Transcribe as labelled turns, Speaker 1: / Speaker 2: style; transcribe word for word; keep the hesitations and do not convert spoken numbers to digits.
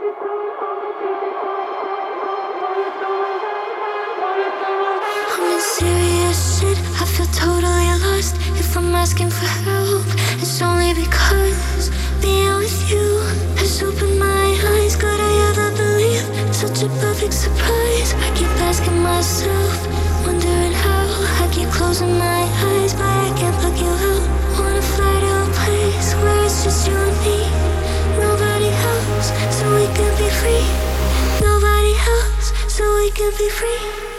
Speaker 1: I'm in serious shit, I feel totally lost. If I'm asking for help, it's only because being with you has opened my eyes. Could I ever believe such a perfect surprise? I keep asking myself, wondering how. I keep closing my eyes, but I can't plug you out. Wanna fly to a place where it's just you and me, nobody else, so we can be free. Nobody else, so we can be free.